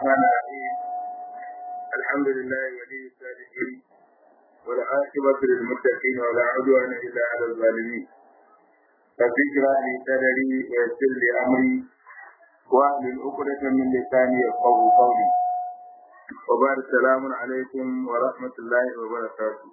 الرحمن الرحيم الحمد لله ولي الصالحين والعاقبة للمتقين ولا عدوان إلا على الظالمين رب اشرح لي صدري ويسر لي أمري واحلل عقدة من لساني يفقهوا قولي وبارك السلام عليكم ورحمة الله وبركاته.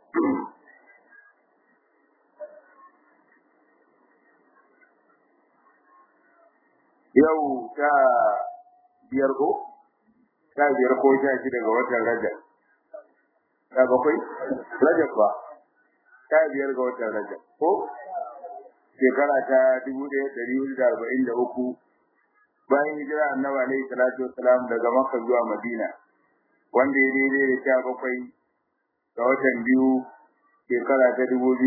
yau ta biyar ko sha shida ga watan Rajab ta bakwai Rajab ba ta biyar ga watan Rajab ko shekara ta 1443 bayan hijira Annabi alaihi salatu wassalam daga Makka zuwa Madina wanda ya daidai da sha bakwai ga watan biyu shekara ta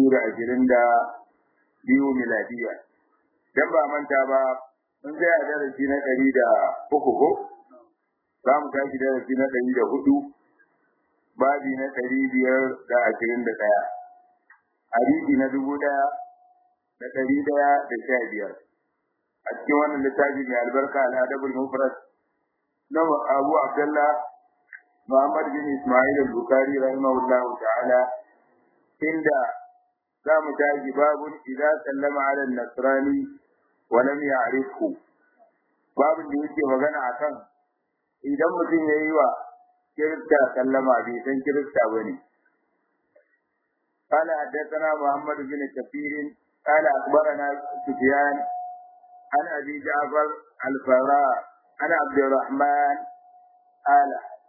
2022 miladiya dan ba manta ba mun ga darasi na 103 ko za mu tashi darasi na 104 babi na 521 hadisi na 1115 a cikin wannan littafi mai albarka al-adabul mufrad na Abu Abdullah Muhammad bin Ismail al-Bukhari rahimahullahu ta'ala inda za mu tashi babun idza sallama ala an-nasrani walam ya'rifhu babin da yake magana akan idan mutum yayi wa kirista sallama bai san kirista bane قال حدثنا محمد بن كثير قال اخبرنا سفيان عن ابي جعفر الفراء عن عبد الرحمن قال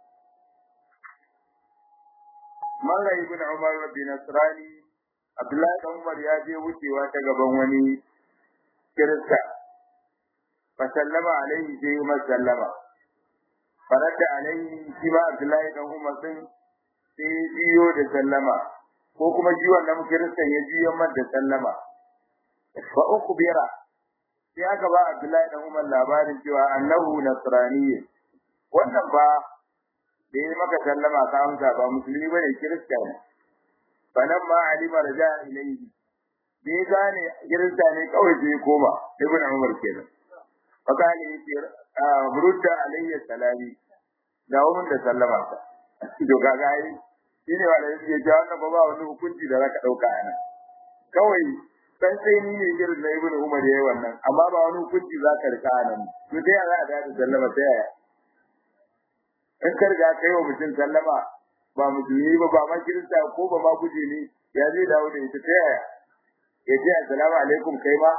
مر ابن عمر بن نصراني عبد الله بن عمر ya je wucewa ta gaban wani kirista fa sallama alaihi sai ma sallama farada alaihi shi ba Abdullahi dan Umar din sai jiyo da sallama ko kuma ji wannan kiristan ya jiyo man da sallama fa ukbira sai aka ba Abdullahi dan Umar labarin cewa annahu nasrani wannan ba da ya maka sallama ka amsa ba musulmi bane kirista ne fa nan ma alima raja ilaihi bai gane kirista ne kawai sai koma ibn Umar kenan fakali yace burudda alayhi salami da wannan da sallama ka to kaga ai shine wanda yake ja wannan ba wani hukunci da zaka dauka ana kawai sai ni ne irin da ibn Umar yayi wannan amma ba wani hukunci zaka rika anan to dai za a da sallama sai ya in karga kai wa mutum sallama ba musulmi ba ma kirista ko ba ma guje ne ya zai dawo da ita sai ya ce assalamu alaikum kai ma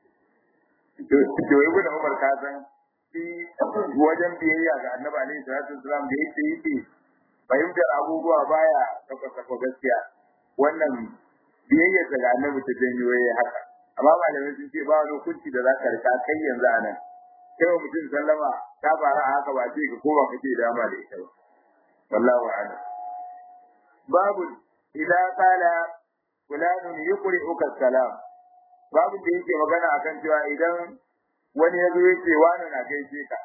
to ibn Umar ka san shi wajen biyayya ga Annabi alaihi salatu wasallam da yake fahimtar abubuwa baya sako gaskiya wannan biyayya ga Annabi ta janyo yayi haka amma malamai sun ce ba wani hukunci da zaka rika kai yanzu anan kai mutum sallama ta fara haka ba ce ko ba kake dama da ita ba wallahi a'lam babu idza qala fulanun yuqri'uka salam babu da yake magana akan cewa idan wani yazo yake wani na gaishe ka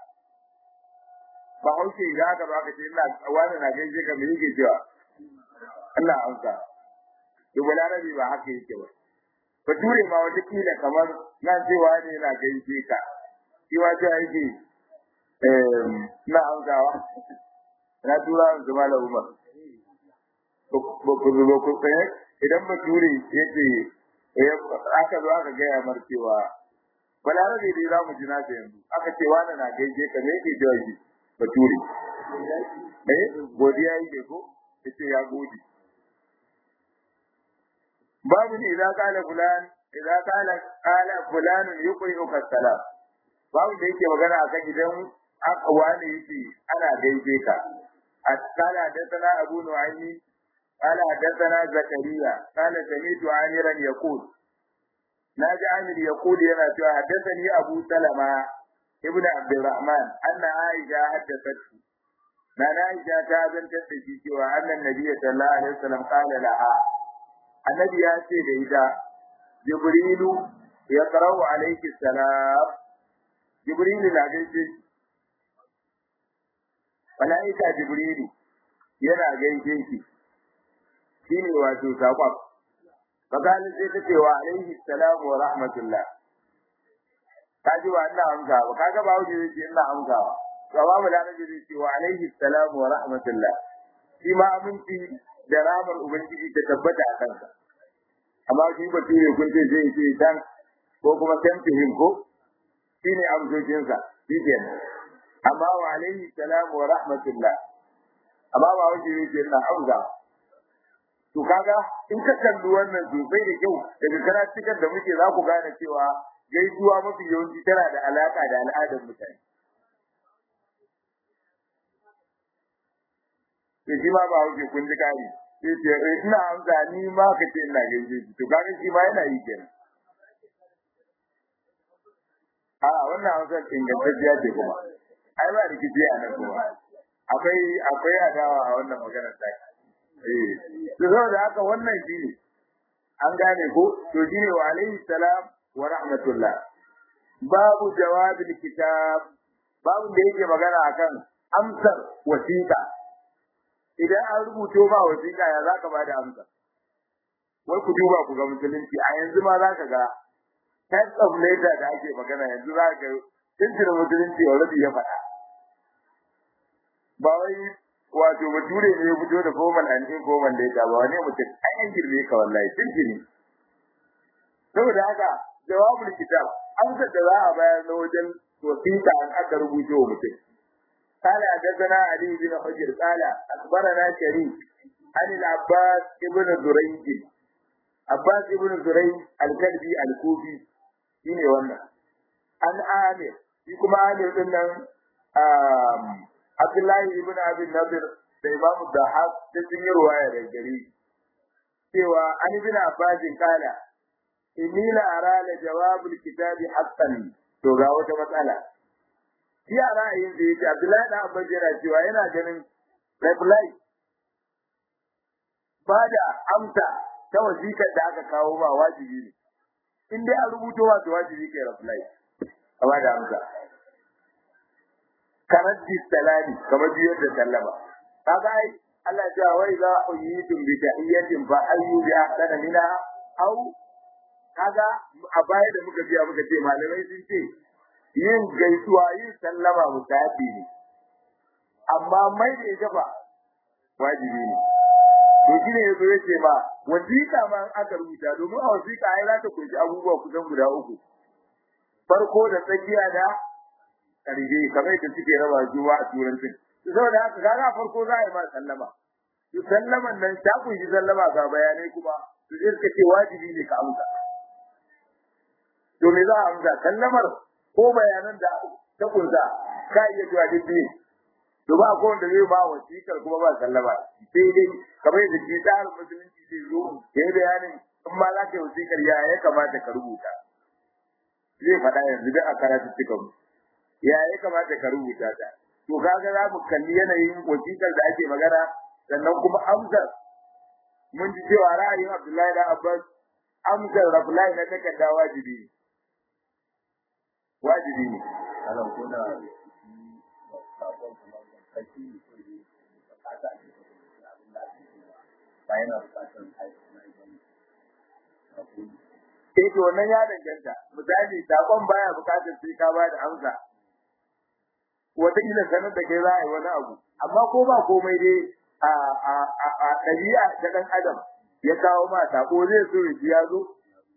ba hauke idan aka baka ce ina wani na gaishe ka me yake cewa Allah amsa to balarabi ba haka yake ba bature ma wata kila kamar nan cewa ne na gaishe ka shi wato yake na amsawa na tura su mala umar ko idan bature yake aka zo aka gaya mar cewa balarabe dai za mu ji na yanzu aka ce wani na gaije ka me yake jawo shi bature godiya yake ko yace ya gode babu ne idan kala fulan yuqri'uka salam babu da yake magana akan idan aka wani yake ana gaije ka قال حدثنا أبو نعيم قال حدثنا زكريا قال سمعت عامرا يقول ناجي عامر يقول ينا حدثني أبو سلمة ابن عبد الرحمن أن عائشة حدثته نانا عائشة تابن تتشي وأن النبي صلى الله عليه وسلم قال لها النبي يأتي إذا جبريل يقرأ عليك السلام جبريل لا جيش malaika jibrilu yana gaishe shi shine wato sakon fakalin sai ta ce wa alaihi salamu wa rahmatullah kaji wa Allah amsa ba kaga ba wuce yake ina amsawa Babu larabi zai ce wa alaihi salamu wa rahmatullah. Shi ma aminci da ramar Ubangiji ta tabbata a kansa. Amma shi ba ture kun ce zai ce dan ko kuma same to him ko shi ne amsocinsa shi ke amma wa alaihi salamu wa rahmatullah. Amma ba wani zai ce na amsa. To kaga in ka kalli wannan sosai da kyau daga karatukan da muke za ku gane cewa gaisuwa mafi yawanci tana da alaka da al'adar mutane. Sai shi ma ba wuce kun ji kari sai ce ina amsa ni ma ka ce ina gaishe shi to kaga shi ma yana yi kenan. A wannan amsar ingantacciya ce kuma ai ba rikici a nan kuma akwai adawa a wannan maganar ta. To saboda haka wannan shi ne an gane ko to shi ne wa alaihi salam wa rahmatullah. Babu jawabin kitab babu da yake magana akan amsar wasiƙa. Idan an rubuto ma wasiƙa ya zaka ba da amsa. Wai ku duba ku ga musulunci a yanzu ma zaka ga types of letter da ake magana yanzu zaka ga tuntun musulunci already ya faɗa. Ba wai wato bature ne ya fito da formal and informal data ba wani mutum an girme ka wallahi tuntuni. Saboda haka jawabul kitab amsar da za a bayar na wajen wasiƙa an aka rubuto wa mutum. قال حدثنا علي بن حجر قال اخبرنا شريك عن العباس ابن زريج عباس ابن زريج الكلبي الكوفي shine wannan an amir shi kuma amir din nan Abdullahi ibn Abi Nadir da Imam Dahab da sun yi ruwaya da gari cewa an ibn Abbas kala inni la ara la jawabul kitabi haqqan to ga wata matsala shi a ra'ayin da yake Abdullahi da Abbas yana cewa yana ganin reply ba da amsa ta wasiƙar da aka kawo ba wajibi ne in dai an rubuto wa wajibi kai reply a ba da amsa kamar salami kamar biyar da sallama kaga ai Allah ya wai za uyitum bi tahiyatin fa ayyu bi ahsana minha aw kaga a baya da muka biya muka ce malamai sun ce yin gaisuwa yin sallama mutafi ne amma mai da ita ba wajibi ne to shine yazo yace ba wasiƙa ma aka rubuta domin a wasiƙa ai za ta kunshi abubuwa kusan guda uku farko da tsakiya da ƙarshe kamar da suke raba zuwa a turanci saboda haka kaga farko za a yi ma sallama to sallaman nan ta kunshi sallama ga bayanai kuma to sai suka ce wajibi ne ka amsa to me za a amsa sallamar ko bayanan da ta kunsa ka iya zuwa dubbe to ba ko wanda zai ba wasiƙar kuma ba sallama sai dai kamar da shi tsarin musulunci zai zo yayi bayanin in ma za ka yi wasiƙar ya kamata ka rubuta zai faɗa yanzu da a karatu cikin ya kamata ka rubuta ta to kaga za mu kalli yanayin wasiƙar da ake magana sannan kuma amsar mun ji cewa ra'ayin Abdullahi da Abbas amsar reply na takarda wajibi ne alan kuna to wannan ya danganta misali sakon baya bukatar sai ka ba da amsa wataƙila sanar da kai za a yi wani abu amma ko ba komai dai a ɗabi'a ta ɗan adam ya kawo ma sako zai so ya ji ya zo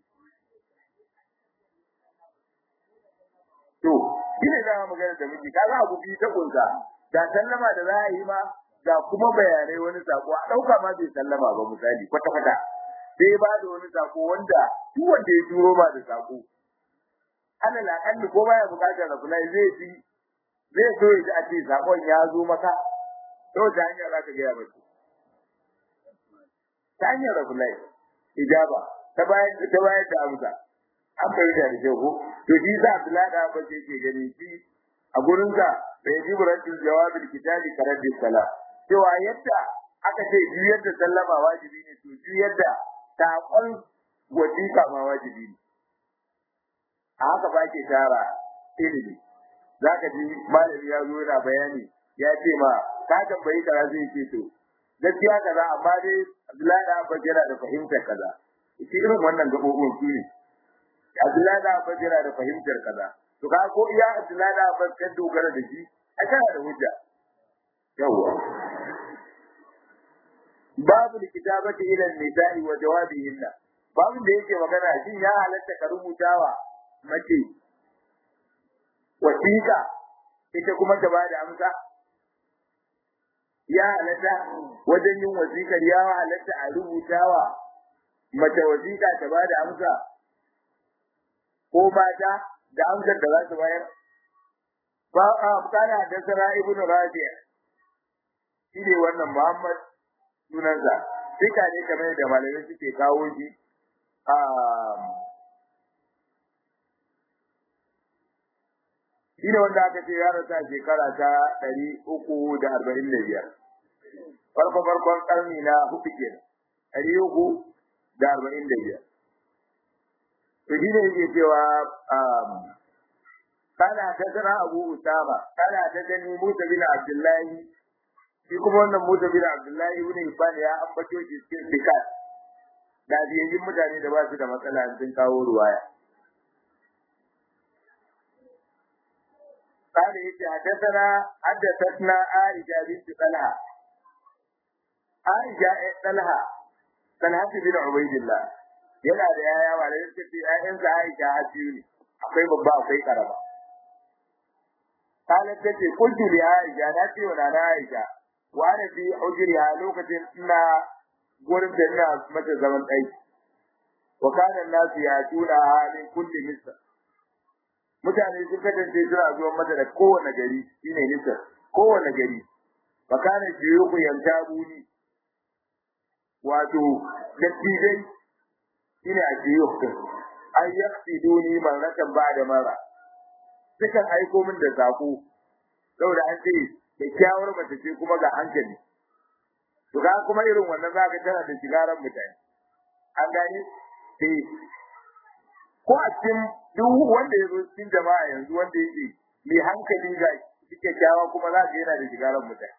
to shi ne dama magana da muke kaga abu biyu ta kunsa da sallama da za a yi ma da kuma bayanai wani sako a ɗauka ma bai sallama ba misali kwata-kwata sai ba da wani sako wanda duk wanda ya turo ma da sako ana laƙalli ko baya buƙatar reply zai so ya ji a ce sakon ya zo maka to ta hanyar za ka gaya mace ta hanyar reply ijaba ta bayar da amsa an bayyana da kyau ko to shi sa Abdullahi da Abbas yake gani shi a gurin sa da yaji buratin jawabin kitabi karaddi sala cewa yadda aka ce juyar da sallama wajibi ne to juyar da saƙon wasiƙa ma wajibi ne a haka ba ke tara ilimi zaka ji malami ya zo yana bayani ya ce ma ka tambayi kaza zai ce to gaskiya kaza amma dai Abdullahi da Abbas yana da fahimtar kaza shi irin wannan gabobin su ne Abdullahi da Abbas yana da fahimtar kaza to ka ko iya Abdullahi da Abbas kan dogara da shi a kana da hujja yawa babu kitabati ila nisa'i wa jawabihinna babu da yake magana shin ya halatta ka rubutawa mace wasiƙa ita kuma ta bada amsa ya halatta wajen yin wasiƙar ya halatta a rubutawa mace wasiƙa ta bada amsa ko mata da amsar da za su bayar ba a kana da sara ibnu rabi'a shi ne wannan Muhammad sunansa sika ne kamar da malamai suke kawo shi shi ne wanda aka ce ya rasa shekara ta 345 farkon karni na hudu ke 345 to shi ne yake cewa kana ta sana Abu Usama kana ta gani Musa bin Abdullahi shi kuma wannan Musa bin Abdullahi ibn Ibn ya ambato shi cikin sikat da biyayin mutane da ba su da matsala sun kawo ruwaya kana yace haddathana Aisha bint Talha Aisha Talha bin Ubaydillah yana da yaya wala yake ce ayyansa Aisha hafiyu ne akwai babba akwai karama kana tace kuntu li Aisha na ce wa nana Aisha wa da bi ujriha lokacin ina gurin da ina mata zaman dai wa kana nasu ya tuna halin kulli misr mutane sun kasance suna zuwa mata da kowane gari shine misr kowane gari fa kana jiyuku yantabuni wato dattijai shine a jiyuku ay yaqsiduni marratan ba'da marra sukan aiko min da sako saboda an ce kyakkyawar mace ce kuma ga hankali to ga kuma irin wannan zaka tana da shigaran mutane an gani sai ko a cikin duk wanda ya zo cikin jama'a yanzu wanda yake mai hankali ga kyakkyawa kuma za ka yana da shigaran mutane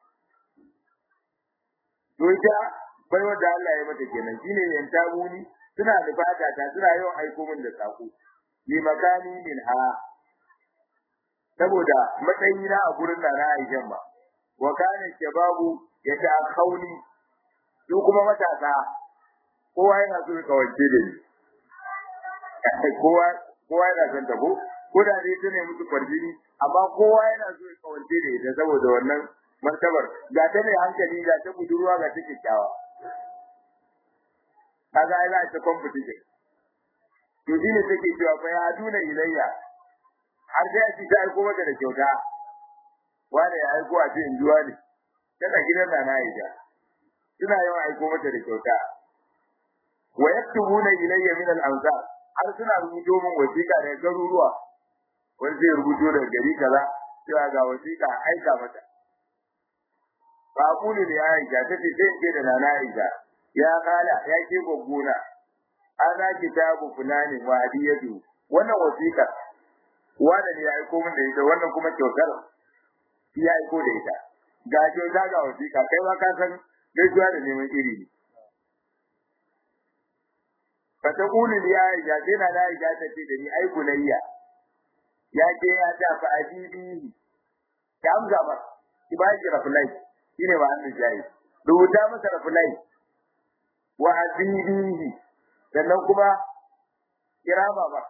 to ita bai wanda Allah ya mata kenan shine yanta muni suna da fata ta suna yawan aiko min da sako li makani min ha saboda matsayi na a gurin da na Aisha ba wa kana shababu yata'akhawni su kuma matasa kowa yana so ka wace da ni kowa yana son ta ko da dai tune musu farjini amma kowa yana so ka wace da ita saboda wannan martabar ga ta mai hankali ga ta budurwa ga ta kyakkyawa kaga ai za ta competition to shine take cewa fa ya aduna ilayya har sai a ci ta aiko maka da kyauta wanda ya aiko a ce injuwa ne tana gidan da na Aisha suna yawan aiko mata da kyauta wa yaktubuna ilayya min al-amsar har suna rubuto min wasiƙa daga garuruwa wanda zai rubuto daga gari kaza cewa ga wasiƙa aika mata fa aqulu li Aisha tace sai ce da nana Aisha ya kala ya ke goggona ana kitabu fulani wa hadiyatu wannan wasiƙa wanda ne ya aiko min da ita wannan kuma kyautar ya aiko da ita ga kyauta ga wasiƙa kai ma ka san gaisuwa da neman iri ne fa ta kuli ya Aisha dina da Aisha ta ce da ni ai kulayya ya ce ya ta fa ajibi ta amsa ba ki ba ki rafulai shine ba an jayi rubuta masa rafulai wa ajibi sannan kuma kirama ba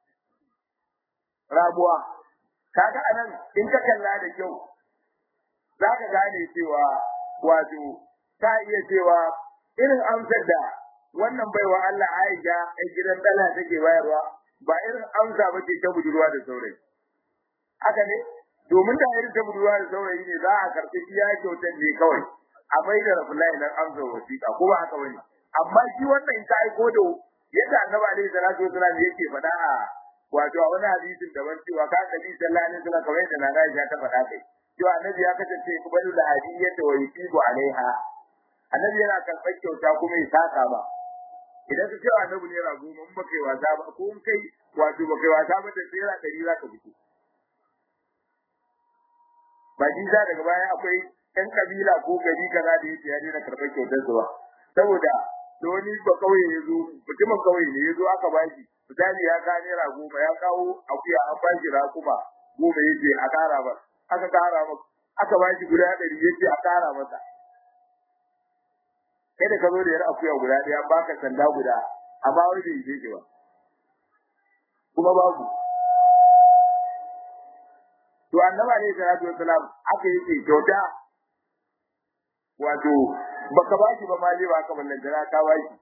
rabuwa kaga anan in ka kalla da kyau zaka gane cewa wato ta iya cewa irin amsar da wannan baiwa Allah Aisha ai gidan dala take bayarwa ba irin amsa bace ta budurwa da saurayi haka ne domin da irin ta budurwa da saurayi ne za a karbi iya kyautar ne kawai a bai da Rasulullahi nan amsa wasiƙa ko ba haka bane amma shi wannan ta aiko da yadda Annabi alaihi salatu wasallam yake faɗa a wato a wani hadisin da ban cewa ka Nabi sallallahu alaihi wasallam kamar yadda na Aisha ta faɗa kai cewa Annabi ya kasance kubalu da hadiyata wa yusibu alaiha Annabi yana karɓar kyauta kuma ya saka ba idan ka ce Annabi ne rago mun ba kai wasa ba ko in kai wato ba kai wasa ba da tsira 100 za ka fito ba din za daga baya akwai ɗan kabila ko gari kaza da yake ya daina karɓar kyautar su ba saboda da wani ba kauye yazo mutumin kauye ne yazo aka bashi misali ya ka naira 10 ya kawo akuya an bashi rakuma 10 yace a kara ba aka kara maka aka ba shi guda 100 yace a kara masa kai da ka zo da yar akuya guda ɗaya baka sanda guda amma wai bai yi shi ba kuma babu to annabi alaihi salatu wassalam aka yi kyauta wato baka ba shi ba ma zai baka ballan da ka ba shi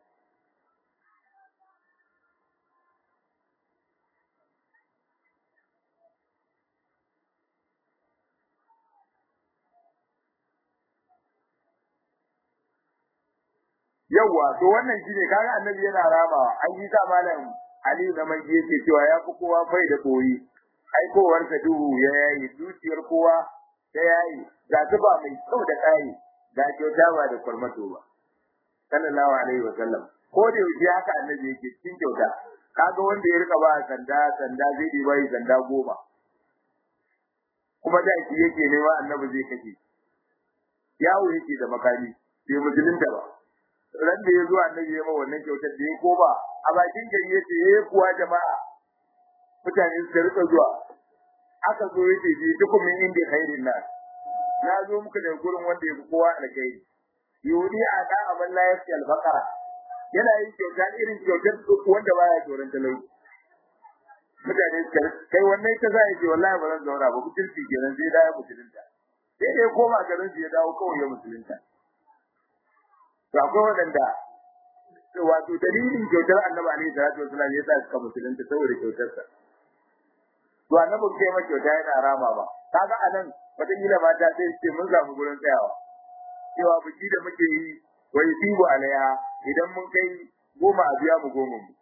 yawa to wannan shine kaga annabi yana ramawa an yi ta malam Ali da mai yake cewa ya fi kowa bai da koyi ai kowar ta duhu ya yayi zuciyar kowa ta yayi ga tuba mai kyau da kai da kyauta ba da kurmato ba sallallahu alaihi wa sallam ko da yake haka annabi yake cikin kyauta kaga wanda ya rika ba sanda zai yi bai sanda 10 kuma da shi yake nema annabi zai kace yawo yake da makami sai musulunta ba ran da yazo annabi ya ma wannan kyautar da ya koma a bakin gari yace kuwa jama'a mutane su rika zuwa aka zo yace ji dukun min inda khairin nas na zo muku da gurin wanda yake kowa alkhairi yudi ada amal la yasi al-baqara yana yin kyautar irin kyautar wanda baya tsoron talauci mutane su kai wannan ta zai ce wallahi ba zan zauna ba mutunci kenan sai da ya mutunta sai dai koma garin ya dawo kawai ya mutunta to akwai wadanda wato dalilin kyautar annabi alaihi salatu wasallam ya sa suka musulunta saboda kyautarsa to annabi kai ma kyauta yana rama ba kaga anan wata kila mata sai ce mun samu gurin tsayawa cewa biki da muke yi wai tibu alaiha idan mun kai 10 a biya mu 10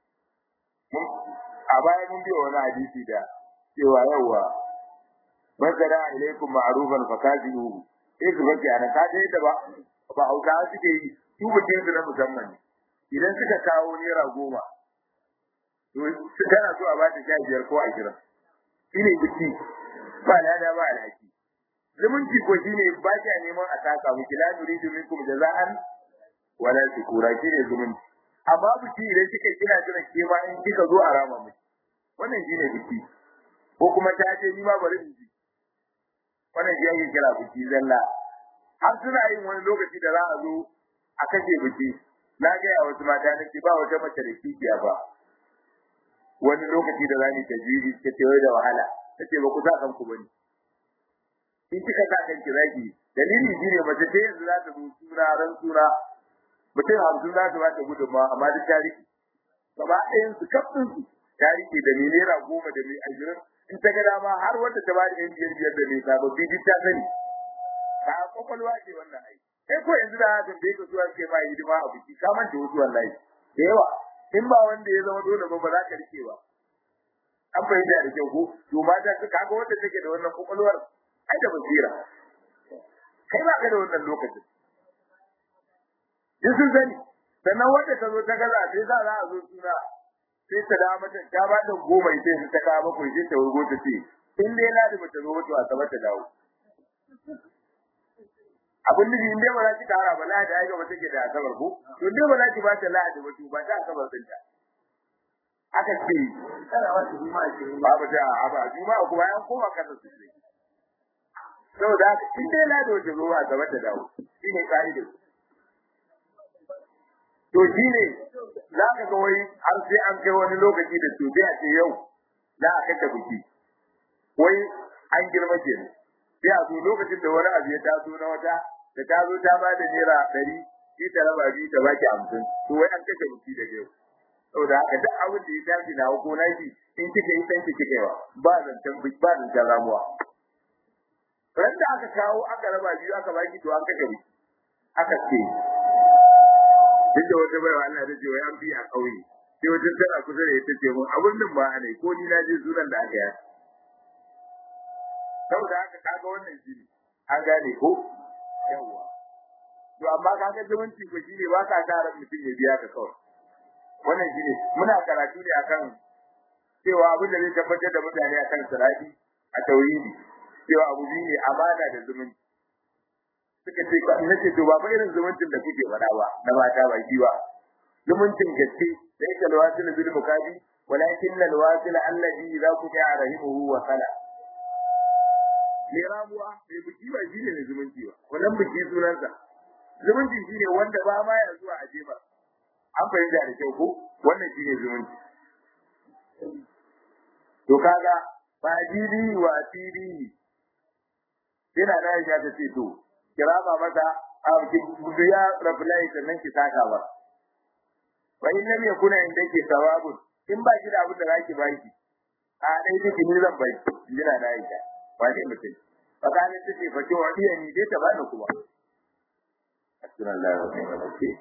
a baya mun biyo wani hadisi da cewa yawa bazara ilaikum ma'rufan fakazihu sai ku baki anan ka dai da ba hauka suke yi su bikin su na musamman idan suka kawo naira 10 to su tana so a ba ta 15 ko 20 shine biki ba lada ba alhaki zumunci ko shine ba ta neman a taka miki la nuridu minkum jaza'an wala shukura shine zumunci amma biki idan kika kina jira ke ma in kika zo a rama miki wannan shine biki ko kuma ta ce ni ma bari in ji wannan shi yake kira biki zalla har suna yin wani lokaci da za a zo a kashe biki na ga ya wasu mata nake ba wata mace da kikiya ba wani lokaci da zani ta jiri ta ce da wahala tace ba ku sa kanku bane in kika sa kanki zaki dalili shine mace ce yanzu za ta zo ran suna mutum 50 za ta ba ta gudunma amma duk tarihi gaba ɗayan su kafin su tarihi da naira 10 da mai 20 in ta ga dama har wanda ta ba da yan biyar da mai sababbi duk ta sani ka kokolwa ce wannan ai sai ko yanzu da haka bai ka zuwa ke mai hidima a biki ka manta wasu wallahi da yawa in ba wanda ya zama dole ba za ka rike ba an fahimta da kyau ko to mata su kaga wanda take da wannan kokolwar ai da basira kai ba ka da wannan lokacin yin sun sani sannan wanda ta zo ta gaza sai za a zo suna sai ta da mata ta ba da 10 sai ta kawo bakwai sai ta wurgo ta ce in dai na da mata zo wato a sabar ta dawo abin da in dai ba za ki tara ba la da ai gaba take da asabar ko to dai ba za ki ba ta la'adi ba to ba ta asabar din ta aka ce kana wata juma'a ce babu da aba juma'a kuma an koma kasa su ne saboda in dai la da wato zuwa gaba ta dawo shine kaidar to shine za ka ga wai har sai an kai wani lokaci da to sai a ce yau za a kace biki wai an girma kenan sai a zo lokacin da wani abu ya taso na wata da ta zo ta bada naira 100 shi ta raba bi ta baki 50 to wai an kace biki da yau saboda haka duk abin da ya tafi na ko naki in kike yi san kike kaiwa ba zancan biki ba zancan ramuwa ran da aka kawo aka raba biyu aka baki to an kace biki aka ce duk da wata bai Allah da cewa an bi a kauye sai wata tsara kusa da ita ce mun abun nan ba ne ko ni na je sunan da aka yi saboda haka kaga wannan shine an gane ko yawa to amma kaga zumunci ko shine ba ka tara mutum ya biya ka kawai wannan shine muna karatu ne akan cewa abin da zai tabbatar da mutane akan sirati a tauhidi cewa abu ne amana da zumunci suka ce ba nace to ba irin zumuncin da kuke faɗa ba na mata ba shi ba zumuncin gaske sai ka lawasil bil bukabi walakin al wasil alladhi idha kuja rahimuhu wa sala mai ramuwa mai biki ba shi ne mai zumunci ba wannan biki sunansa zumunci shi ne wanda ba ma ya zuwa a jefa an fahimta da kyau ko wannan shi ne zumunci to kaga ba jiri wa tiri ina da ya ta ce to kira ba mata a biya reply sannan ki saka ba wa in lam yakuna indaki sawabun in ba ki da abin da zaki baki a dai kike ni zan bai ina da ya ba ne mutum fakani take fake wadiya ni dai ta bani kuma assalamu alaikum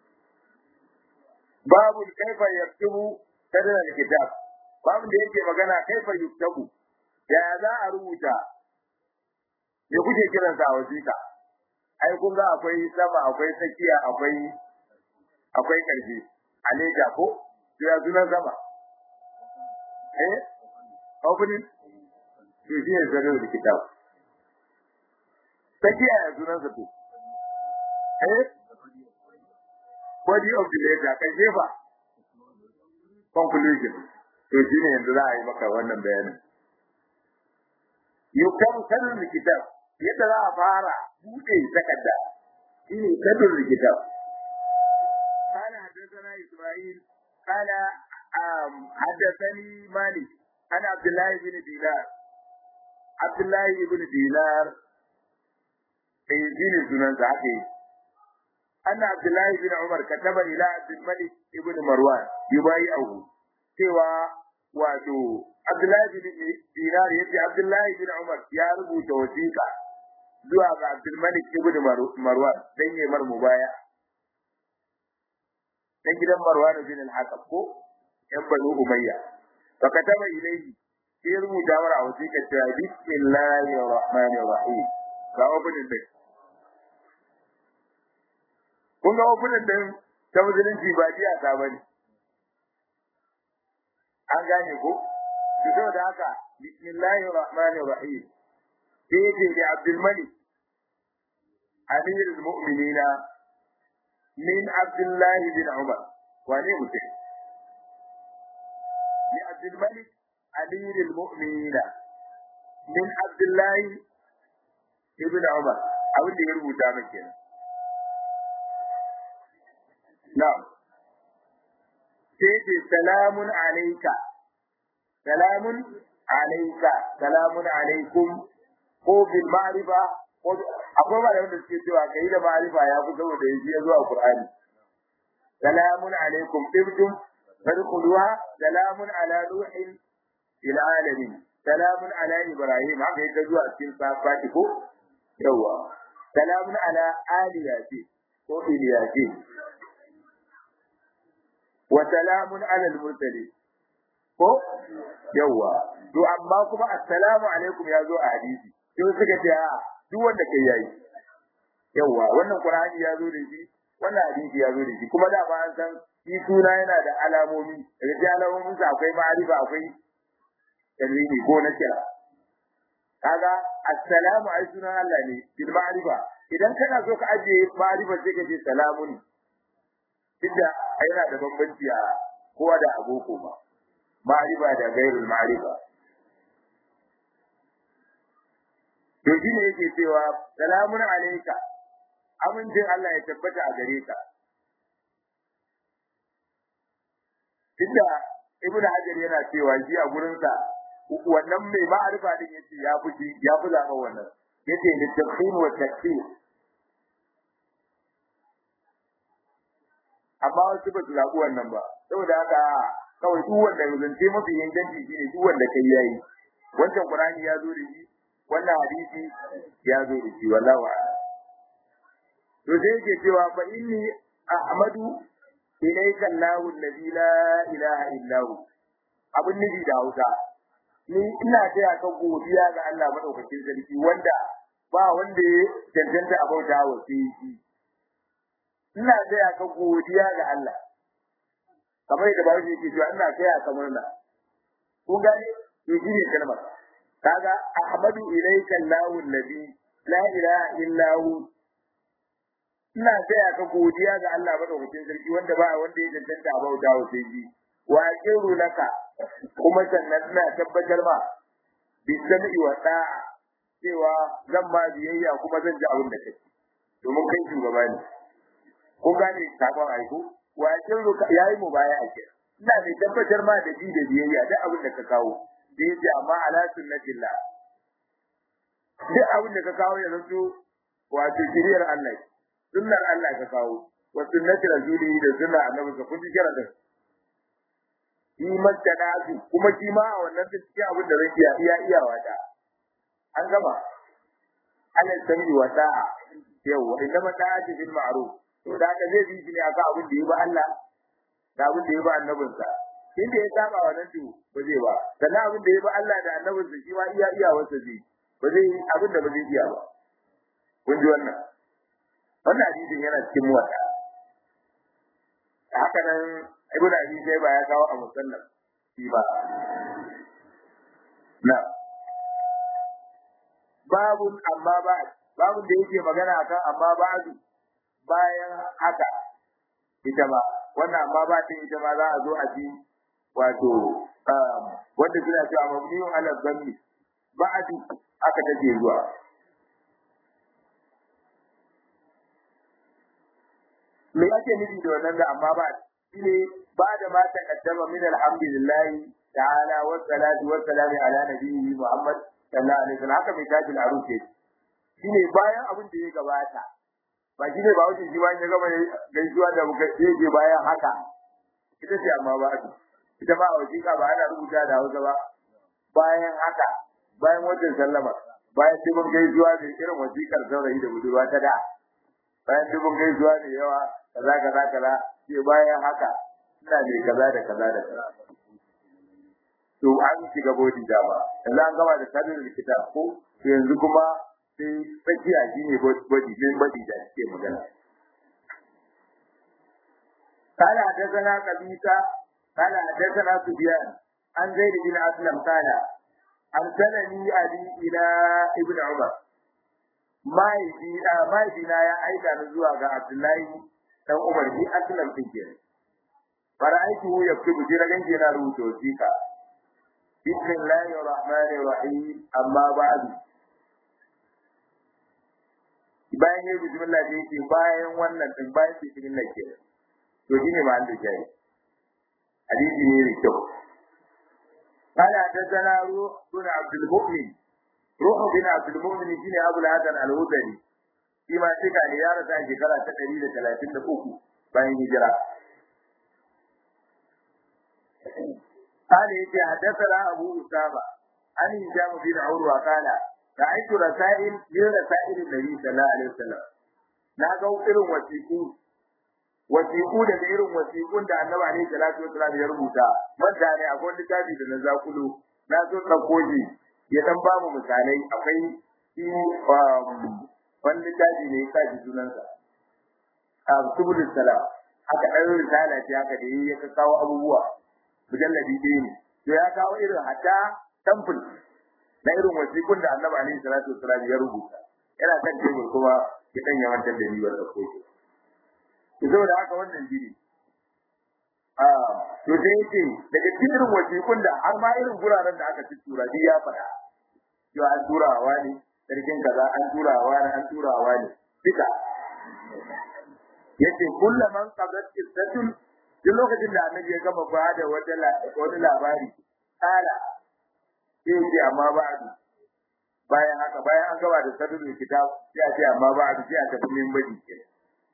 babu kaifa yaktubu kadar alkitab babu da yake magana kaifa yaktubu ya za a rubuta me kuke kiran sa wasiƙa ai kun ga akwai sama akwai tsakiya akwai karshe aleja ko ya sunan sama opening to shi ne kadar alkitab tsakiya ya sunan sa to body of the letter kai jefa conclusion to shine yanzu za a yi maka wannan bayanin yukam kadar kitab yadda za a fara bude takarda shine kadar kitab kana hadathana Isma'il kana hadathani Malik ana Abdullah ibn Dinar sai shine sunan sa ake أن عبد الله بن عمر كتب إلى عبد الملك ابن مروان يبايعه سوى واتو عبد الله بن دينار يبي عبد الله بن عمر يا ربو توثيقا زوى عبد الملك ابن مروان دين يمر مبايع نجد مروان بن الحكم كو ينبنو أمية فكتب إليه يرمو جامر وثيقة بسم الله الرحمن الرحيم فأوبن البيت kun ga ofunan din ta musulunci ba jiya ta bane an gane ko to da haka bismillahir rahmanir rahim sai da Abdul Malik amirul mu'minina min Abdullah bin Umar wane mutum ni Abdul Malik amirul mu'minina min Abdullah ibn Umar abin da ya rubuta maka kenan نعم سيدي سلام عليك سلام عليك سلام عليكم ko bil ma'rifa ko akwai malamin da suke cewa kai da ma'rifa ya fi saboda yaji zuwa Qur'ani salamun alaikum tibtum fadkhuluha salamun ala nuhin fil alamin salamun ala ibrahim haka yake zuwa cikin safati ko yawa salamun ala ali yasin ko ilyasin wa salamun ala al-mursalin ko yawa to amma kuma assalamu alaikum ya zo a hadisi to suka ce duk wanda kai yayi yawa wannan qur'ani ya zo da shi wannan hadisi ya zo da shi kuma da ba an san shi suna yana da alamomi daga alamomin sa akwai ma'arifa akwai dalili ko na kira kaga assalamu ai sunan Allah ne bil ma'rifa idan kana so ka ajiye ma'rifa sai ka ce salamun inda yana da bambanci a kowa da aboko ba ma'rifa da gairul ma'rifa to shine yake cewa salamun alayka amincin Allah ya tabbata a gare ka inda ibnu hajar yana cewa shi a gurin sa wannan mai ma'rifa din yace ya fi zama wannan yace litafhim wa takfir amma wasu ba su zaɓi wannan ba saboda haka kawai duk wanda zance mafi inganci shine duk wanda kai yayi wancan qur'ani ya zo da shi wannan hadisi ya zo da shi wallahi a'lam to sai yake cewa fa inni ahmadu ilayka Allahu alladhi la ilaha illa hu abun nabi da Hausa ni ina taya ka godiya ga Allah madaukakin sarki wanda ba wanda ya tantance abauta wa sai shi ina taya ka godiya ga Allah kamar da ba shi yake cewa ina taya ka murna kun gane to shine kalmar kaga ahmadu ilayka Allahu alladhi la ilaha illa hu ina taya ka godiya ga Allah madaukakin sarki wanda ba wanda ya tantance abauta wa sai shi wa aqiru laka kuma sannan ina tabbatar ma bi sami wa da'a cewa zan ma biyayya kuma zan ji abin da kake domin kai shugaba ne kun gane sakon aiko wa kirru yayi mu baya ake ina mai tabbatar ma da ji da biyayya da abin da ka kawo da yace amma ala sunnatillah duk abin da ka kawo ya zanto wato shiriyar Allah sunnar Allah ka kawo wa sunnati rasulihi da sunnar annabi ka kun ji kira da iman tanazu kuma shi ma a wannan cikin abin da zai iya iyawa da an gaba ala sami wa da'a yawa idan ma da'a bil ma'ruf to da ka zai bi shi ne akan abin da yi ba Allah da abin da yi ba annabinsa inda ya saba wannan to ba zai ba sannan abin da yi ba Allah da annabinsa shi ma iya wasa zai ba zai abin da ba zai iya ba kun ji wannan hadisin yana cikin muwatta haka nan ibnu abi shayba ya kawo a musannaf shi ba na babun amma ba babun da yake magana akan amma ba'du bayan haka ita ba wannan amma ba ta ita ma za a zo a ji wato wanda suna cewa mabniyun ala dhanni ba'du aka take zuwa me yake nufi da wannan da amma ba shine ba da ma ta kaddama min alhamdulillah ta'ala wa salatu wa salamu ala nabiyyi Muhammad sallallahu alaihi wasallam haka mai tajil aruke shine bayan abin da ya gabata ba shine ba wuce shi ba ya gaba gaisuwa da muka yake bayan haka ita ce amma ba ita ba wasiƙa ba ana rubuta da Hausa ba bayan haka bayan wajen sallama bayan dubin gaisuwa da irin wasiƙar saurayi da budurwa ta da bayan dubin gaisuwa da yawa kaza sai bayan haka ina ne kaza da kaza to an shiga bodi da ba yanzu an gama da sabbin kitab ko yanzu kuma sai tsakiya shine bodi da ke magana قال حدثنا قبيصة قال حدثنا سفيان عن زيد بن أسلم قال أرسلني أبي إلى ابن عمر mahaifina ya aika ni zuwa ga Abdullahi dan Umar bi Aslam din kenan fara'aitu yaktubu jiragan yana rubuta wasiqa bismillahir rahmanir rahim amma ba'du bayan yayi bismillah da yake bayan wannan din bayan bismillah kenan to shine ma Allah ya yi hadisi ne da kyau قال حدثنا روح بن عبد المؤمن روح بن عبد المؤمن شيء ابو الحسن الهذلي فيما تكا ليارة شكرا تقريبا 33 bayan hijira قال يجي حدثنا ابو اسامه عن هشام بن عروه قال رأيت رسائل من رسائل النبي صلى الله عليه وسلم na ga irin wasiƙu da irin wasiƙun da Annabi alaihi salatu wasallam ya rubuta wanda ne akwai littafi da na zakulu na so tsako shi ya dan ba mu misalai akwai shi wani littafi ne ya ji sunansa subulus salam aka dan risala ce aka da ya kawo abubuwa mujalladi ɗaya ne to ya kawo irin hatta tamful na irin wasiƙun da Annabi alaihi salatu wasallam ya rubuta yana kan tebur kuma ya dan yawantar da ni wannan koki saboda haka wannan jini to sai yake daga cikin wasiƙun da har ma irin guraren da aka tura shi ya faɗa yau an turawa ne sarkin kaza an turawa ne duka yace kullaman qadat qissatul duk lokacin da annabi ya gama bada wani labari kala sai ce amma ba'du bayan haka bayan an gaba da sadrul kitab sai a ce amma ba'du sai a tafi min badi kenan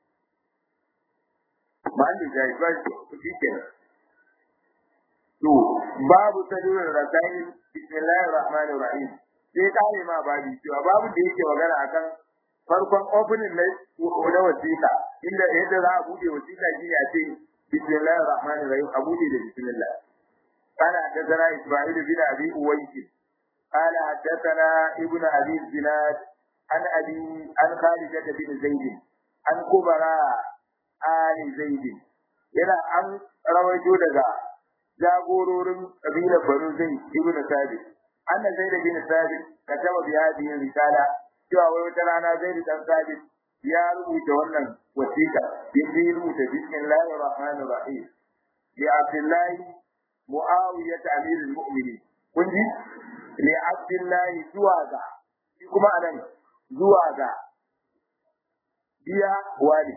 ma'an da ya ba shi kenan to babu sadrul rasail bismillahir rahmanir rahim sai kare ma babu cewa babu da yake magana akan farkon opening na wasiƙa inda yadda za a bude wasiƙa shi ya ce bismillahir rahmanir rahim a bude da bismillah kana حدثنا اسماعيل بن ابي اويس قال حدثنا ابن ابي الزناد عن خالد بن زيد عن كبرى آل زيد yana an rawaito daga jagororin kabilar Banu Zaid ibn Sabit anna Zaid bin Sabit kataba bi hadhihi risala cewa wai wata rana Zaid dan Sabit ya rubuta wannan wasiƙa yace rubuta bismillahir rahmanir rahim li Abdullah Muawiyah amirul mu'minin kun ji li Abdullah zuwa ga kuma anan zuwa ga biya wali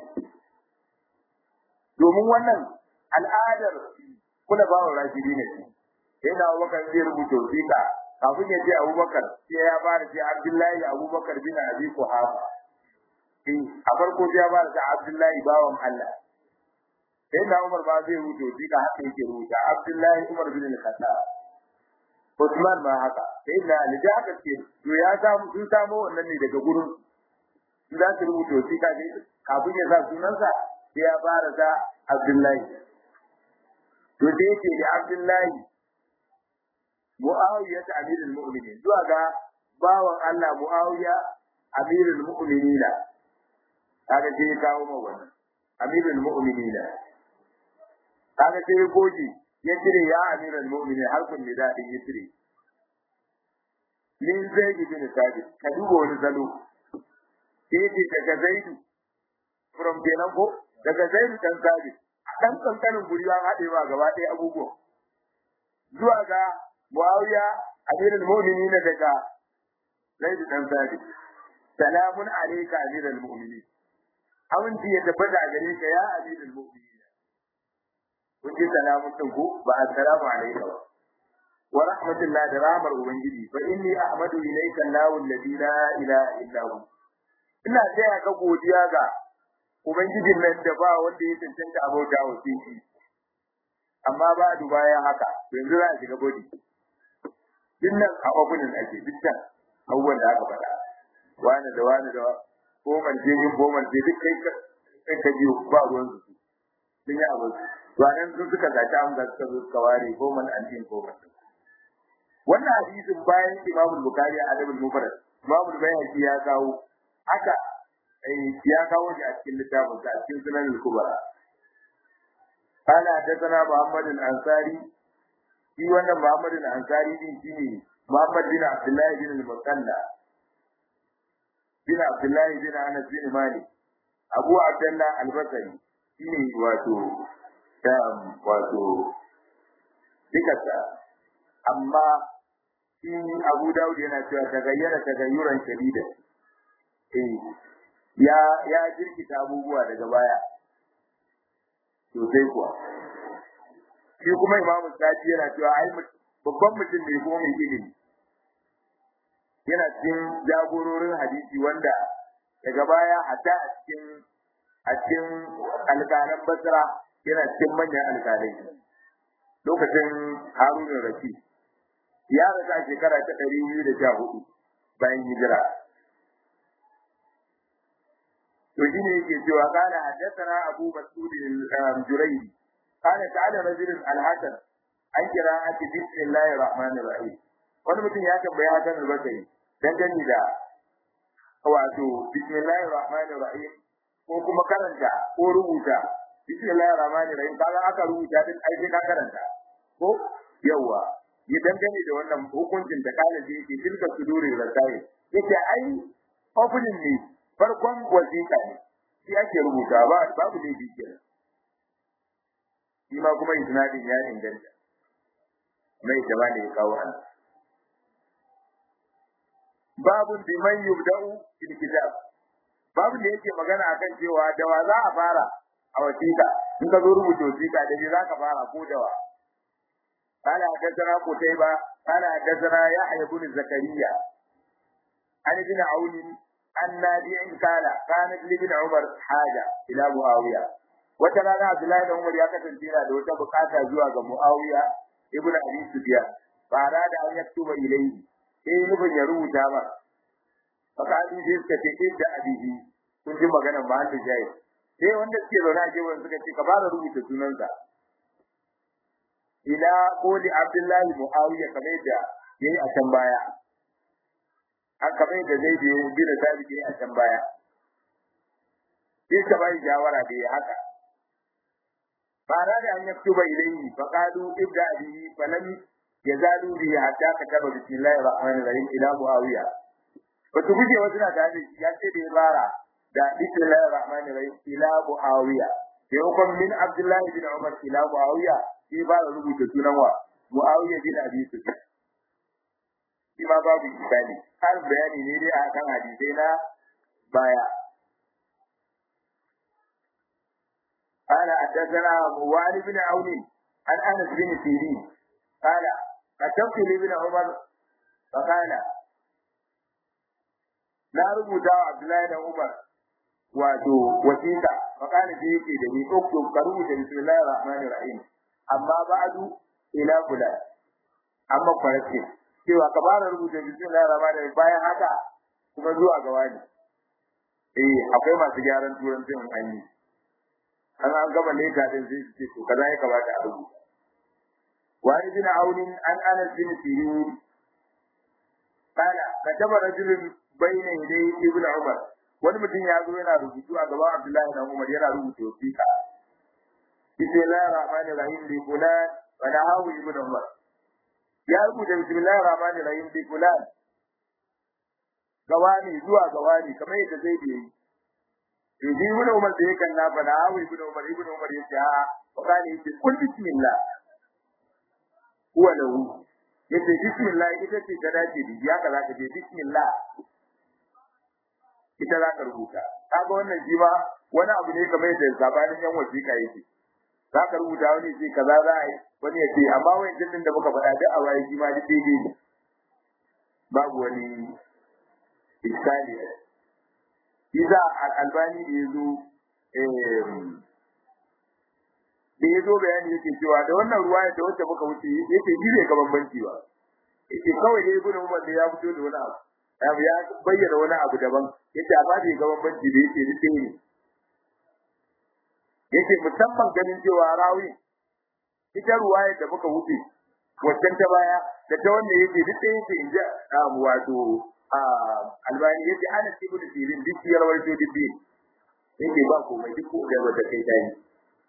domin wannan al'adar kula bawon rashidi ne sai da Abubakar zai rubuta wasiƙa kafin ya ce Abubakar sai ya fara ce Abdullahi Abubakar bin Abi Quhafa a farko sai ya fara ce Abdullahi bawan Allah sai da Umar ba zai rubuta wasiƙa haka yake rubuta Abdullahi Umar bin Al-Khattab Usman ma haka sai da Ali da haka ce to ya samu sun samu wannan ne daga gurin za su rubuta wasiƙa ne kafin ya sa sunansa sai ya fara da Abdullahi to da yake da Abdullahi Muawiya ta amirul mu'minin zuwa ga bawan Allah Muawiya amirul mu'minin kaga sai kawo mu wannan amirul mu'minin kaga sai goji ya cire ya amirul mu'minin har kun da dadin ya cire min zai ibn sabit ka duba wani zalo sai daga zaidu from kenan ko daga zaidu dan sabit dan kankanin guri an hade ba gaba ɗaya abubuwa zuwa ga Muawiya amirul mu'minin daga Zaid dan Sabit salamun alayka amirul mu'minin aminci ya tabbata gare ka ya amirul mu'minin kun ji salamun din ko ba assalamu alayka ba wa rahmatullahi da rahmar ubangiji fa inni ahmadu ilayka Allahu alladhi la ilaha illa hu ina taya ka godiya ga ubangijin nan da ba wanda ya tantance abota wa shi amma ba bayan haka yanzu za a shiga bodi dinnan a ofunin ake dukkan abubuwan da aka faɗa wani da ko manje duk kai ka biyo ba ruwan su sun yi abu to anan sun suka gaci an ga suka zo suka ware ko man antin ko man wannan hadisin bayan Imam Bukhari a Adabul Mufrad Imam Bayhaqi ya kawo haka ya kawo shi a cikin littafin sa a cikin Sunan al-Kubra قال حدثنا محمد الأنصاري في وانا محمد الأنصاري دين شيني محمد بن عبد الله بن المثنى بن عبد الله بن أنس بن مالك أبو عبد الله البصري شيني واتو ذكرت أما شيني أبو داود ينسى تغيرا شديدا ya jirkita abubuwa daga baya sosai kuwa shi kuma imamu sadi yana cewa ai babban mutum ne kuma mai ilimi yana cikin jagororin hadisi wanda daga baya hatta a cikin alƙalan basra yana cikin manyan alƙalai lokacin Harun Rashid ya rasa shekara ta 214 bayan hijira to shine yake cewa kana haddathana Abu Mas'ud al-Jurayri kana ta'ala rajul al-Hasan an qira'ati bismillahir rahmanir rahim wani mutum ya tambaya Hasan al-Basri dangane da wato bismillahir rahmanir rahim ko kuma karanta ko rubuta bismillahir rahmanir rahim kaga aka rubuta din ai sai ka karanta ko yawa ya dangane da wannan hukuncin da kana da yake tilka suduri rasai yake ai opening ne farkon wasiƙa ne shi ake rubuta ba babu ne bike shi ma kuma isnadin ya inganta mai da wanda ya kawo an babu biman yubda'u fil kitab babu da yake magana akan cewa da wa za a fara a wasiƙa in ka zo rubuta wasiƙa da za ka fara ko da wa قال حدثنا قتيبة قال حدثنا يحيى بن زكريا عن ابن عون عن نافع قال كانت لابن عمر حاجة إلى معاوية وترى عبد الله بن عمر يكتب فينا لو تبقى زوا معاوية ابن أبي سفيان فأراد أن يكتب إليه إيه نبن يروي جامع فقالوا جيس كتير أبيه كنت مغانا ما أنت جاي إيه wanda suke zaune a gefen suka ce ka fara rubuta sunansa ila qoli Abdullahi Muawiya kamar da yayi a can baya haka bai da zai biyo bi da sabiki a can baya sai ka bai jawara da haka fara da an yaktuba ilayhi fa qalu ibda bihi falam yazalu bi hatta kataba bismillahir rahmanir rahim ila Muawiya ba tu guje wasu na da ya ce da ya fara da bismillahir rahmanir rahim ila Muawiya sai hukum min Abdullahi bin Umar ila Muawiya shi ba da rubuta sunan wa Muawiya bin Abi Sufyan shi ma babu isali har bayani ne dai akan hadisai na baya. قال حدثنا أبو وائل بن عون عن أنس بن سيرين قال كتبت لابن عمر فقال لا ربوتا عبد الله بن عمر wato wasiƙa fakana da yake da ni uktub karu da bismillahir rahmanir rahim amma ba'du ila fulan amma farce cewa ka fara rubuta bismillahir rahmanir rahim bayan haka kuma zuwa ga wani akwai masu gyaran turancin anyi an gaba ne ga din zai ce to kaza ya kamata a rubuta wa ibn aunin an anas bin sirin kana kataba rajulun bayna yaday ibn umar wani mutum ya zo yana rubutu a gaban Abdullahi dan Umar yana rubuta wasiƙa bismillahir rahmanir rahim li fulan wa nahawu ibn Umar ya rubuta bismillahir rahmanir rahim li fulan gawani zuwa gawani kamar yadda zai yi Yanzu ibn Umar da yake na fa nahawu ibn Umar yace a fakani yace kul bismillah huwa lahu yace bismillah ita ce ta dace da ya kaza ka je bismillah ita za ka rubuta kaga wannan shi ma wani abu ne kamar yadda sabanin yan wasiƙa yake za ka rubuta wani ce kaza za a yi wani ya ce amma wani jinnin da muka faɗa duk a waye shi ma duk daidai ne babu wani iskali Iza al-Albani da yazo bayani yake cewa da wannan ruwaya da wacce muka wuce yake jire ga bambanci ba yake kawai dai ibn Umar da ya fito da wani abu ya bayyana wani abu daban yace amma bai ga bambanci da yake duk ne yake musamman ganin cewa rawi ita ruwaya da muka wuce wannan ta baya da ta wanda yake duk yake inja wato Albani yace ana ibn Sirin duk ya rawaito duk yake ba komai duk da wata kai dai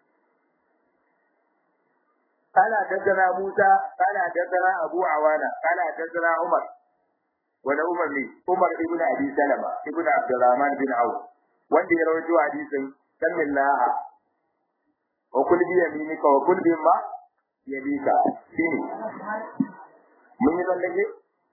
قال حدثنا موسى قال حدثنا أبو عوانة قال حدثنا عمر ولا عمر لي عمر ابن أبي سلمة ابن عبد الرحمن بن عوف وندي رويته حديث سم الله وكل بيمينك وكل بما يليك شيء من يبلغ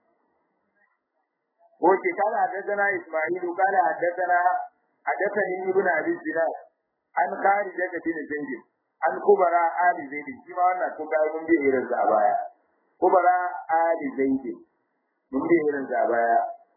وكي قال حدثنا إسماعيل قال حدثني ابن أبي زناد عن خارجة بن زيد an kubara ali zaidi shi ma wannan kun ga mun bi irin sa baya kubara ali zaidi mun bi irin sa baya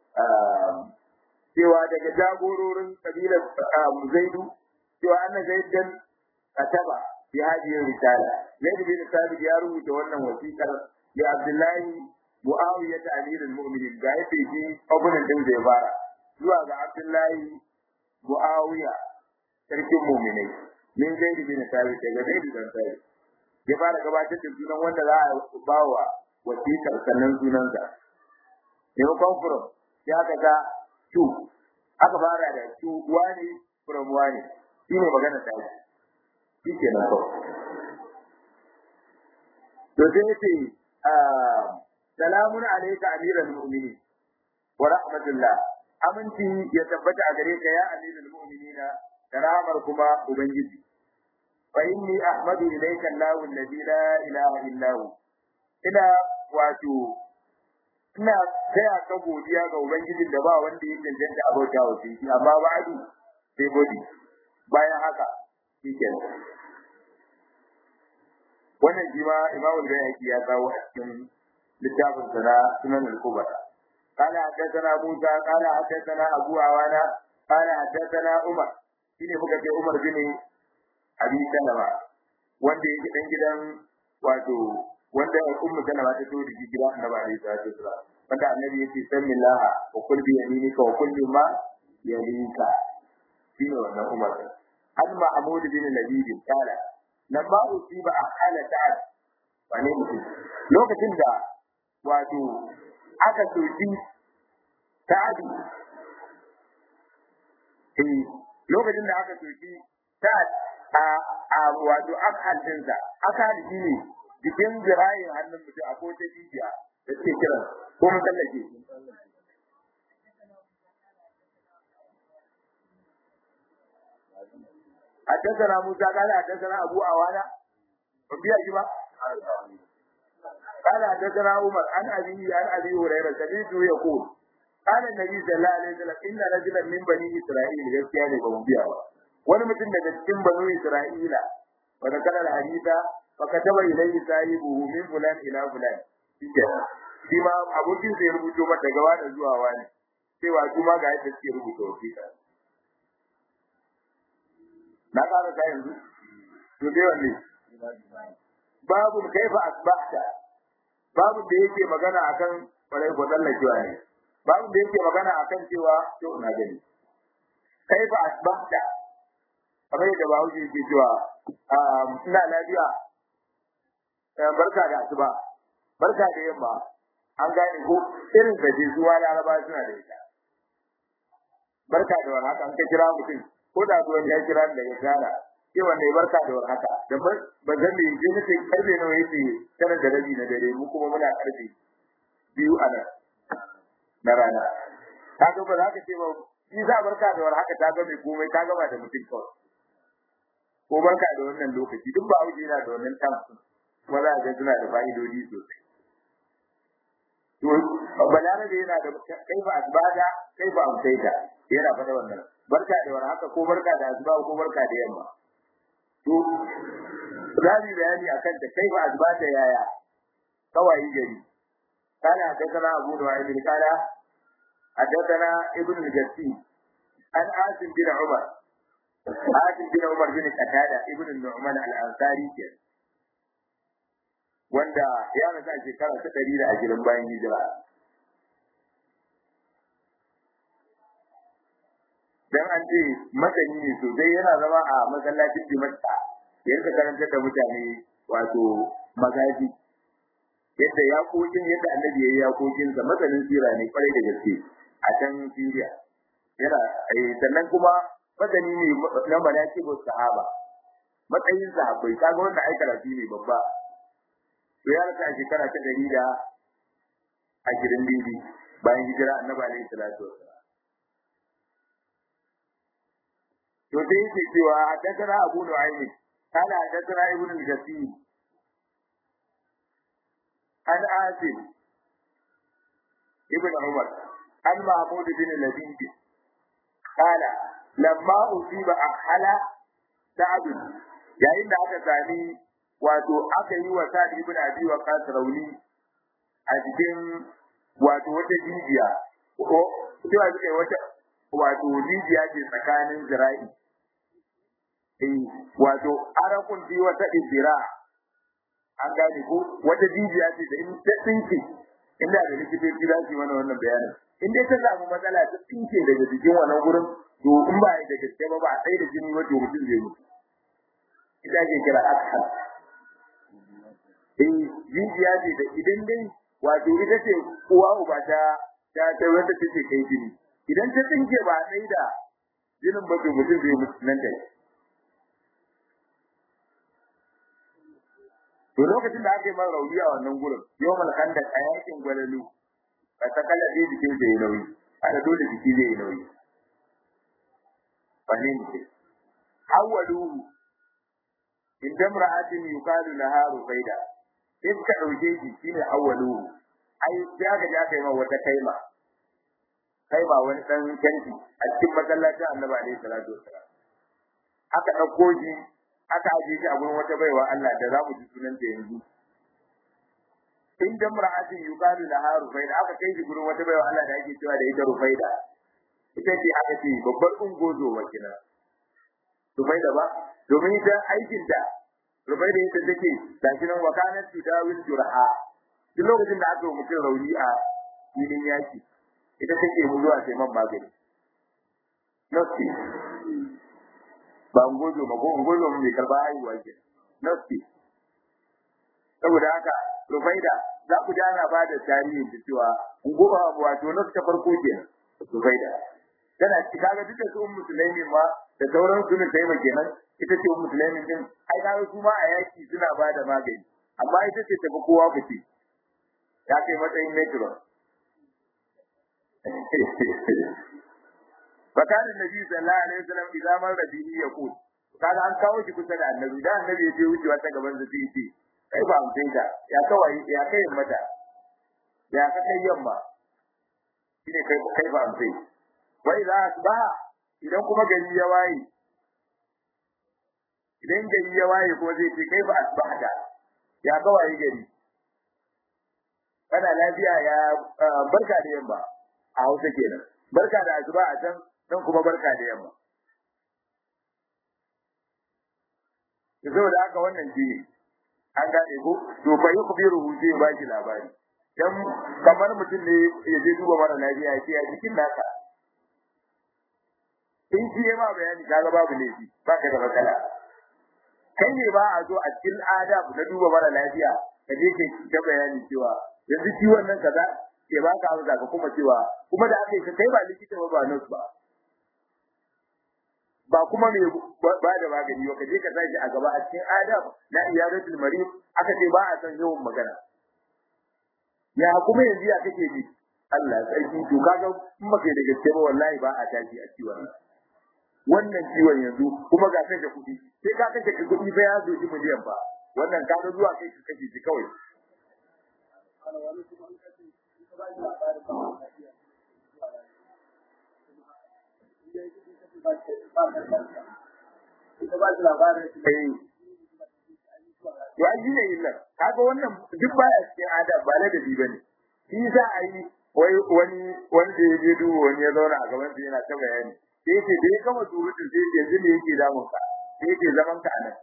cewa daga jagororin kabilar zaidu cewa anna zaidan kataba bi hadhihi risala zaid bin sabit ya rubuta wannan wasiƙar ya abdullahi muawiya amirul mu'minin ga yake ji abunan din zai fara zuwa ga abdullahi muawiya sarkin mu'minai min zaid bin sabit daga zaid bin sabit ya fara gabatar da sunan wanda za a bawa wasiƙar sannan sunansa ne ko from ya kaga tu aka fara da tu wani from wani shine magana ta shi kenan ko to sai ce salamun alayka amiral mu'minin wa rahmatullah aminci ya tabbata a gare ka ya amirul mu'minina karamar kuma ubangiji fa inni ahmadu ilayka allahu alladhi la ilaha illa hu ina wato ina taya ka godiya ga ubangijin da ba wanda ya cancanta abota wa shi amma ba'du sai godi bayan haka shikenan wannan jima imamu al-bayhaqi ya kawo a cikin littafin sa sunan al-kubra قال حدثنا موسى قال حدثنا ابو عوانة قال حدثنا عمر shine muka ce Umar bin Abi Salama wanda yake dan gidan wato wanda Ummu Salama ta so da gidan Annabi alaihi salatu wasallam wanda Annabi yake sallallahu wa kul bi yaminika wa kul bi ma yalika shine wannan Umar an Mahmud bin Labid kala lamma usiba ahala ta'ad wani mutum lokacin da wato aka soki ta'adi lokacin da aka soki ta a wato akal dinsa akal shine jikin zirayin hannun mutum a kowace jijiya da suke kira ko mun tsallake حدثنا موسى قال حدثنا ابو عوانة وبيا جبا قال حدثنا عمر عن ابي هريره سمعته يقول قال النبي صلى الله عليه وسلم ان رجلا من بني اسرائيل gaskiya ne ba mu biya ba wani mutum daga cikin banu isra'ila wa da kana hadisa fa kataba ilayhi sahibuhu min fulan ila fulan shi ma abokin sai rubuto mata daga wani zuwa wani cewa kuma ga yadda suke rubuta wasiƙa na ƙara ta yanzu to dai wanne babu kaifa asbahta babu da yake magana akan kwarai ko tsallakewa ne babu da yake magana akan cewa to na gani kaifa asbahta kamar da bawo yake cewa ina lafiya barka da asuba barka da yamma an gane ko irin da je zuwa laraba suna da ita barka da warhaka an ka kira mutum ko da zuwa ya kira da ya gana cewa ne barka da warhaka da ba zan yi je nake karbe nawa yake tare da rabi na dare mu kuma muna karfe biyu a nan na rana kaga ba za ka ce ba shi za barka da warhaka ta ga mai komai ta gaba da mutum kawai ko barka da wannan lokaci duk ba wuce yana da wannan tamsu kuma za ga suna da fa'idodi sosai to balana da yana da kaifa asbada kaifa amsaita yana fada wannan barka da warhaka ko barka da asba ko barka da yamma to zabi bayani akan ta kaifa asbada yaya kawai gari kana hadathana abu nu'aym bin qala hadathana ibn al-jassi an asim bin umar bin qatada ibn nu'man al-ansari wanda ya rasu a shekara ta 120 bayan hijira dan an ce masani ne sosai yana zama a masallacin Dimashqa ya rika karantar da mutane wato magazi yadda yakokin yadda annabi yayi yakokin sa masanin sira ne kwarai da gaske a can Syria yana sannan kuma masani ne na manaqibus sahaba matsayin sahabbai kaga wanda ai karatu ne babba to ya rasa a shekara ta 120 bayan hijira annabi alaihi salatu wasallam to dai yake cewa hadathana Abu Nu'aym kana hadathana Ibn al-Jassi an Asim ibn Umar an Mahmud bin Labid kana lamma usiba akhala Sa'd yayin da aka sami wato aka yi wa Sa'd ibn Abi Waqqas rauni a cikin wato wata jijiya ko cewa suka yi wata wato jijiya ce tsakanin zira'i wato arakun bi wata izira an gane ko wata jijiya ce da in ta tsinke inda da likitoci za su yi wannan bayanin in dai ta samu matsala ta tsinke daga jikin wannan gurin to in ba da gaske ba a sai da jini wato mutum zai mutu ita ke kira akha jijiya ce da idan dai wato ita ce uwa uba ta wanda take kai jini idan ta tsinke ba sai da jinin ba to mutum zai mutu nan da to lokacin da aka yi mara rauni a wannan gurin yawmal khandaq a yakin gwalalu ba ta kalla dai jikin da ya nauyi ana dole jiki zai yi nauyi fahimci awwaluhu idan ra'atin yuqalu laha rufaida in ka dauke shi shine awwaluhu ai ya ga ya kai ma wata kaima wani dan kanti a cikin masallacin Annabi alaihi salatu wasallam aka dauko shi aka aje shi a gurin wata baiwa Allah da za mu ji sunan ta yanzu inda mar'atin yuqalu laha rufaida aka kai shi gurin wata baiwa Allah da yake cewa da ita rufaida ita ce aka ce babbar ungozo wakina rufaida ba domin ita aikin da rufaida ita take gashi nan wakanat tudawil jurha duk lokacin da aka mutum rauni a filin yaki ita take zuwa sai man magani nasi ba ngozo ba ko ngozo mai karba haihuwa ke nasi saboda haka rufaida za ku dana ba da tarihin cewa ngoba wato nasu ta farko ke rufaida tana cika ga duka su musulmi ma da sauran su ne sai kenan ita ce musulmi din ai ga su ma a yaki suna ba da magani amma ita ce ta kowa fice ya kai matsayin metro فكان النبي صلى الله عليه وسلم اذا مر به يقول kaga an kawo shi kusa da annabi da annabi ya je wucewa ta gaban sa sai kai ba amfin ta ya kawai ya kai mata ya ka kai yamma shine kai ba amfin wai za ba idan kuma gari ya waye ko zai ce kai ba asbahata ya kawai gari kana lafiya ya barka da yamma a Hausa kenan barka da asuba a can dan kuma barka da yamma saboda haka wannan shi an gane ko to fa yukhbiru zai ba shi labari dan kamar mutum ne ya je duba mara lafiya ya ce a cikin naka in shi ya ma bayani kaga babu laifi ba ka da matsala kai ne ba a zo a cikin adab na duba mara lafiya ka je ke ta bayani cewa yanzu ciwon nan kaza ke ba ka amsa ka kuma cewa kuma da aka yi kai ba likita ba nurse ba kuma me ba da magani ba kaje ka tashi a gaba a cikin adab na iyadatul marid aka ce ba a san yawan magana ya kuma yanzu ya kake ji Allah sarki to kaga in baka da gaske ba wallahi ba a tashi a ciwon wannan ciwon yanzu kuma ga kashe kuɗi sai ka kashe kuɗi fa ya zo miliyan ba wannan kaga zuwa kai ka kashe shi kawai ya yi ne illa kaga wannan duk baya cikin adab ba na dabi bane shi za a yi wani wanda ya je duba wani ya zauna a gaban sa yana ta bayani sai ce da ya kama surutun sai ce yanzu ne yake damun ka sai ce zaman ka anan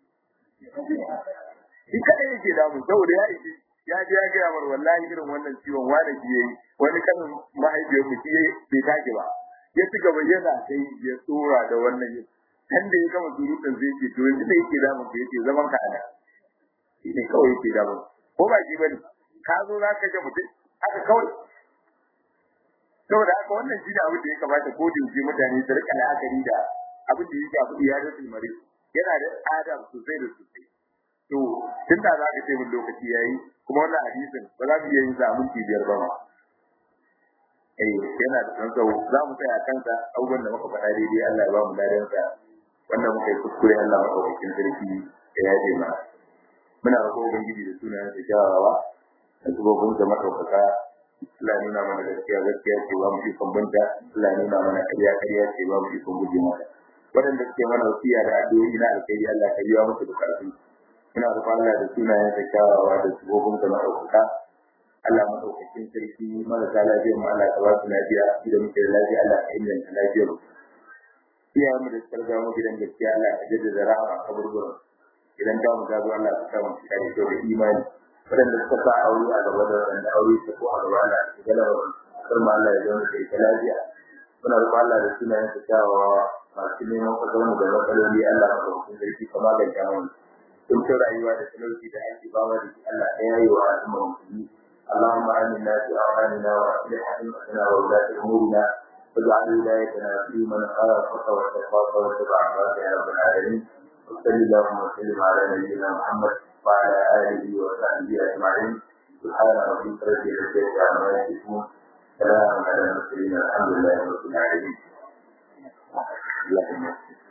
shi kada yake damun saboda ya yi ya je ya gaya mar wallahi irin wannan ciwon wani ji yayi wani kanin mahaifiyar mu shi bai take ba ya ci gaba yana sai ya tsora da wannan kan da ya gama surutun zai ce to yanzu ne yake damun ka yace zaman ka anan shi ne kawai yake damun ko ba shi bane ka zo za ka ga mutum aka kawai saboda haka wannan shi ne abin da ya kamata ko da yake mutane su rika la'akari da abin da yake abu ya rasul mari yana da adam sosai da sosai to tunda za ka ce mun lokaci yayi kuma wannan hadisin ba za mu iya yin sa minti biyar ba ma yana da san tsawo za mu tsaya kansa abubuwan da muka faɗa daidai Allah ya ba mu ladan sa wannan muka yi kuskure Allah ya kawo cikin sarki ya yaje mana muna roƙon ubangiji da sunayen sa kyawawa da sabobin da madaukaka Allah nuna mana gaskiya ce ba mu ikon banta Allah nuna mana ƙarya ce ba mu ikon guje mata wadanda suke mana wasiya da addu'o'i na alkhairi Allah ka biya musu bukatun ina roƙon Allah da sunayen sa kyawawa da sabobin da madaukaka Allah madaukakin sarki marasa lafiya mu Allah ka ba su lafiya idan muke da lafiya Allah ka inganta lafiyar mu iyayen mu da suka riga mu gidan gaskiya Allah ka jaddada rahama a kaburburan idan da mu gado Allah ka sa mu cika da imani wadanda suka sa aure a gaba da wanda aure su ko a gaba da galaba kar ma Allah ya zama da ita lafiya muna roƙon Allah da sunayen sa kyawawa masu neman kasar mu da matsaloli Allah ka roƙon sarki kama da jama'a kun ta rayuwa da talauci da ake bawa da Allah ya yi wa al'umma musulmi اللهم آمنا في أوطاننا وأصلح أئمتنا وولاة أمورنا واجعل ولايتنا في من خافك واتقاك واتبع رضاك يا رب العالمين وصل اللهم وسلم على نبينا محمد وعلى آله وصحبه أجمعين سبحان ربك رب العزة عما يصفون سلام على المرسلين الحمد لله رب العالمين.